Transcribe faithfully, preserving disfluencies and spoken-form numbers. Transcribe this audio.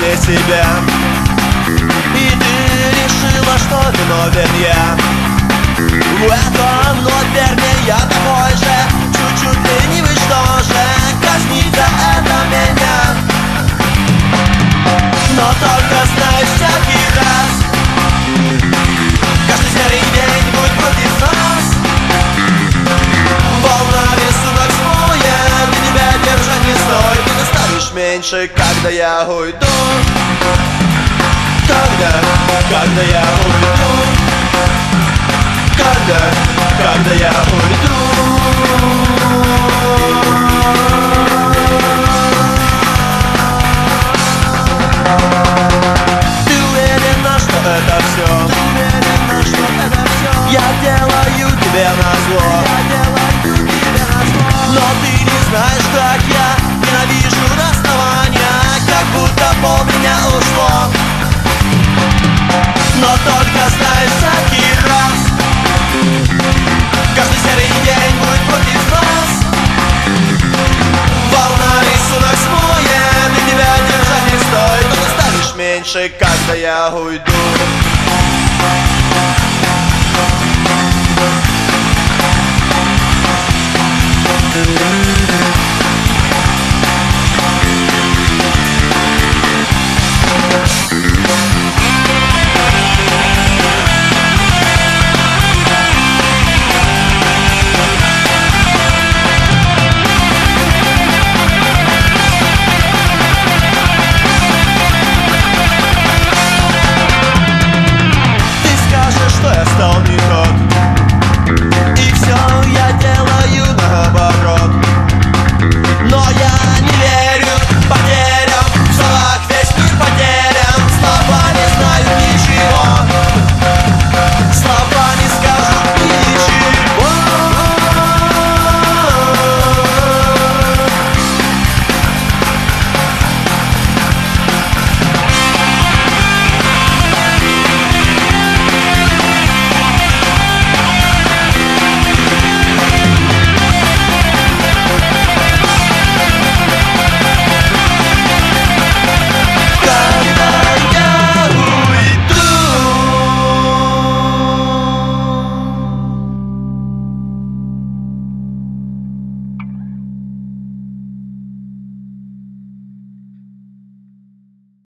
вне себя, и ты решила, что виновен я. В этом наверное я такой же, чуть-чуть ленивый, что же казнить за это меня. Но только знай всякий раз, каждый серый день будет против нас. Волна рисунок смоет, и тебя держать не стоит. Ты достанешь меньше, когда я уйду. Когда, когда я уйду. Когда, когда я уйду. Ты уверена, что это все? Ты уверена, что это все? Я делаю тебе назло. Я делаю тебе назло. Но ты не знаешь, как я ненавижу расставания, как будто пол меня ушло. Но только знай всякий раз, каждый серый день будет против нас. Волна рисунок смоет, и тебя держать не стоит. Но ты станешь меньше, когда я уйду.